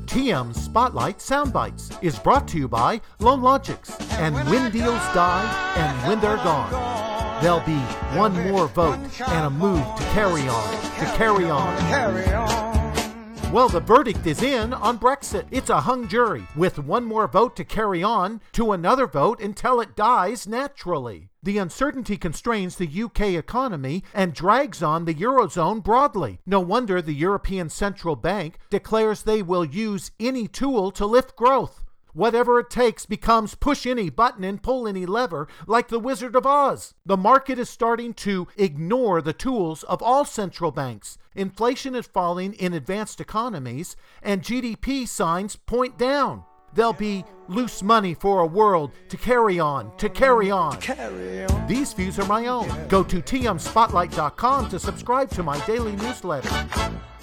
TM Spotlight Soundbites is brought to you by LoanLogix. And when deals die and when they're gone, there'll be one more vote and a move to carry on. Well, the verdict is in on Brexit. It's a hung jury with one more vote to carry on to another vote until it dies naturally. The uncertainty constrains the UK economy and drags on the Eurozone broadly. No wonder the European Central Bank declares they will use any tool to lift growth. Whatever it takes becomes push any button and pull any lever, like the Wizard of Oz. The market is starting to ignore the tools of all central banks. Inflation is falling in advanced economies, and GDP signs point down. There'll be loose money for a world to carry on. These views are my own. Go to tmspotlight.com to subscribe to my daily newsletter.